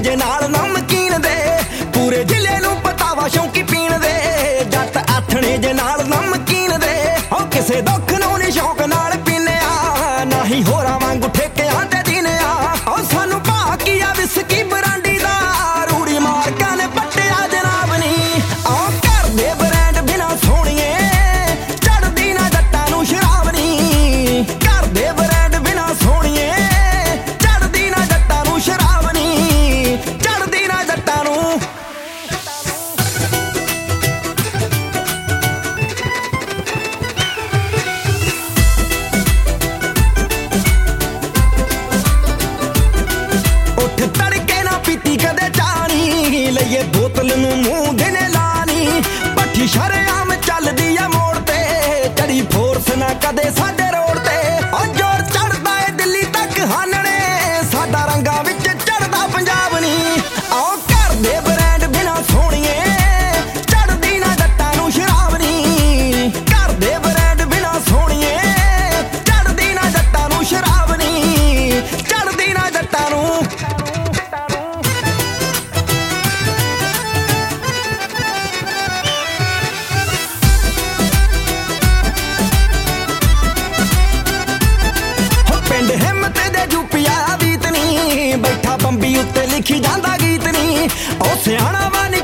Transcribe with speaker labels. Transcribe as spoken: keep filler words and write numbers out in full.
Speaker 1: ਜੇ ਨਾਲ ਨਮਕੀਨ ਦੇ ਪੂਰੇ ਜ਼ਿਲ੍ਹੇ ਨੂੰ ਪਤਾ ਵਾ ਸ਼ੌਂਕੀ ਪੀਣ ਦੇ ਜੱਟ ਆਥਣੇ ਜੇ ਨਾਲ ਨਮਕੀਨ ਦੇ ਉਹ ਕਿਸੇ ਦੁੱਖ ਨੂੰ ਨੀ ਸ਼ੌਂਕ ਨਾਲ ਪੀਨੇ ਆ ਨਾ ਹੀ ਹੋਰਾਂ ਵਾਂਗੂ ਠੇਕਿਆਂ ਤੇ ਦਿਨੇ ਆ ਉਹ ਸਾਨੂੰ ਭਾਅ ਕੀ ਆ ਵਿਸਕੀ ਬਰਾਂਡੀ ਦਾ ਰੂੜੀ ਮਾਰਕਾਂ ਨੇ ਪੱਟਿਆ ਜਨਾਬ ਨੀ ਉਹ ਘਰ ਦੇ ਬ੍ਰਾਂਡ ਬਿਨਾ ਸੋਹਣੀਏ ਚੜਦੀ ਨਾ ਜੱਟਾਂ ਨੂੰ ਸ਼ਰਾਬ ਨੀ ਘਰ ਦੇ ਬ੍ਰਾਂਡ ਬਿਨਾ ਸੋਹਣੀਏ ਚੜਦੀ ਨਾ ਜੱਟਾਂ ਨੂੰ ਸ਼ਰਾਬ ਨੀ ਚੜਦੀ ਨਾ ਜੱਟਾਂ ਨੂੰ ਲਈਏ ਬੋਤਲ ਨੂੰ ਮੂੰਹ ਦਿਨੇ ਲਾਣੀ ਪੱਠੀ ਸ਼ਰੇਆਮ ਚੱਲਦੀ ਆ ਮੋੜ ਤੇ ਚੜੀ ਫੋਰਸ ਨਾ ਕਦੇ ਸਾਡੇ ਰੋਡ ਤੇ ਉਹ ਜੋਰ ਚੜਦਾ ਏ ਦਿੱਲੀ ਤੱਕ ਹਾਨਣੇ ਸਾਡਾ ਰੰਗਾਂ ਵਿੱਚ ਚੜਦਾ ਪੰਜਾਬ ਨੀ ਆਓ ਘਰ ਦੇ ਬ੍ਰਾਂਡ ਬਿਨਾ ਸੋਹਣੀਏ ਚੜਦੀ ਨਾ ਜੱਟਾਂ ਨੂੰ ਸ਼ਰਾਬ ਨੀ ਘਰ ਦੇ ਬ੍ਰਾਂਡ ਬਿਨਾ ਸੋਹਣੀਏ ਚੜਦੀ ਨਾ ਜੱਟਾਂ ਨੂੰ ਸ਼ਰਾਬ ਨੀ ਚੜਦੀ ਨਾ ਜੱਟਾਂ ਨੂੰ ਬੈਠਾ ਬੰਬੀ ਉੱਤੇ ਲਿਖੀ ਜਾਂਦਾ ਗੀਤ ਨੀ ਉਹ ਸਿਆਣਾ ਵਾ